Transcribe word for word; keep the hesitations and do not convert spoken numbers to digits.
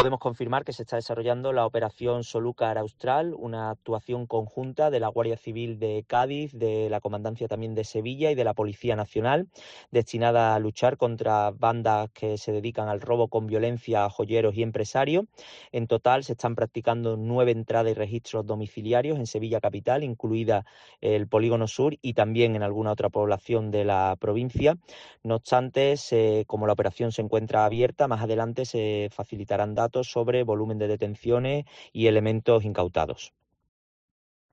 Podemos confirmar que se está desarrollando la operación Solúcar Austral, una actuación conjunta de la Guardia Civil de Cádiz, de la Comandancia también de Sevilla y de la Policía Nacional, destinada a luchar contra bandas que se dedican al robo con violencia a joyeros y empresarios. En total se están practicando nueve entradas y registros domiciliarios en Sevilla capital, incluida el Polígono Sur y también en alguna otra población de la provincia. No obstante, se, como la operación se encuentra abierta, más adelante se facilitarán datos sobre volumen de detenciones y elementos incautados.